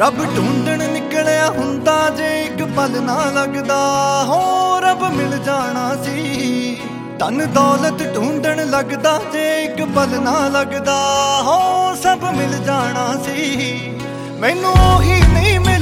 ਰੱਬ ਢੂੰਡਣ ਨਿਕਲਿਆ ਹੁੰਦਾ ਜੇ ਇੱਕ ਪਲ ਨਾ ਲੱਗਦਾ ਹੋ ਰੱਬ ਮਿਲ ਜਾਣਾ ਸੀ। ਧਨ ਦੌਲਤ ਢੂੰਡਣ ਲੱਗਦਾ ਜੇ ਇੱਕ ਪਲ ਨਾ ਲੱਗਦਾ ਹੋ ਸਭ ਮਿਲ ਜਾਣਾ ਸੀ। ਮੈਨੂੰ ਉਹੀ ਨਹੀਂ